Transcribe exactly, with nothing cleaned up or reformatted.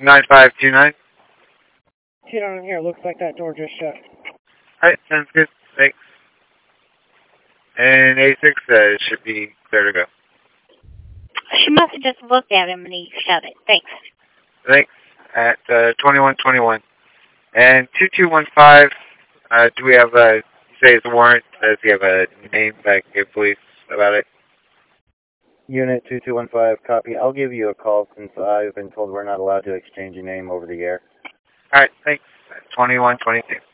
nine five two nine. Hit on here. Looks like that door just shut. Alright, sounds good. Thanks. And A six uh, should be clear to go. She must have just looked at him and he shut it. Thanks. Thanks. At uh, twenty-one twenty-one. And two two one five, uh, do we have a, you say it's a warrant, does he have a name that I can give police about it? Unit two two one five, copy. I'll give you a call since I've been told we're not allowed to exchange a name over the air. Alright, thanks. twenty-one twenty-two.